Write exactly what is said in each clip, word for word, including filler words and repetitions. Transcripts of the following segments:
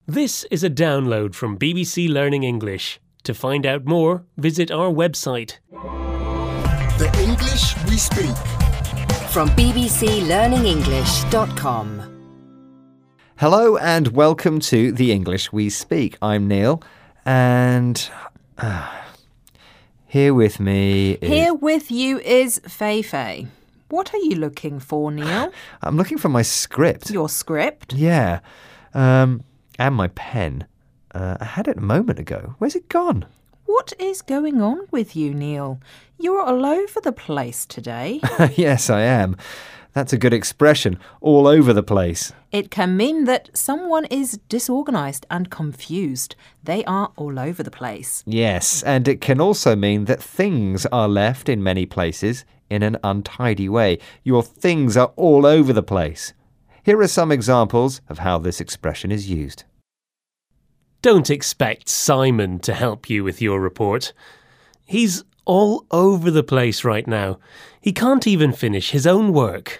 This is a download from B B C Learning English. To find out more, visit our website. The English we speak. From b b c learning english dot com. Hello and welcome to The English We Speak. I'm Neil and uh, here with me is... Here with you is Fei Fei. What are you looking for, Neil? I'm looking for my script. Your script? Yeah. Um, and my pen. Uh, I had it a moment ago. Where's it gone? What is going on with you, Neil? You're all over the place today. Yes, I am. That's a good expression. All over the place. It can mean that someone is disorganised and confused. They are all over the place. Yes, and it can also mean that things are left in many places in an untidy way. Your things are all over the place. Here are some examples of how this expression is used. Don't expect Simon to help you with your report. He's all over the place right now. He can't even finish his own work.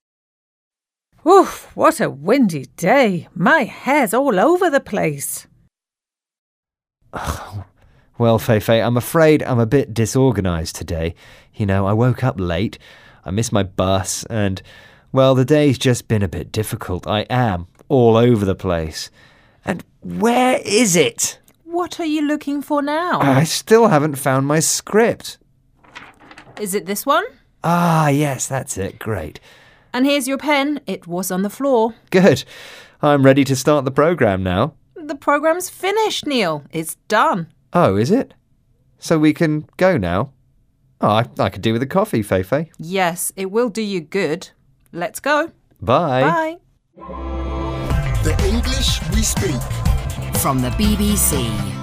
Oof, what a windy day. My hair's all over the place. Well, Fei Fei, I'm afraid I'm a bit disorganised today. You know, I woke up late, I missed my bus, and, well, the day's just been a bit difficult. I am all over the place. And where is it? What are you looking for now? I still haven't found my script. Is it this one? Ah, yes, that's it. Great. And here's your pen. It was on the floor. Good. I'm ready to start the programme now. The programme's finished, Neil. It's done. Oh, is it? So we can go now? Oh, I, I could do with a coffee, Fei Fei. Yes, it will do you good. Let's go. Bye. Bye. The English we speak. From the B B C.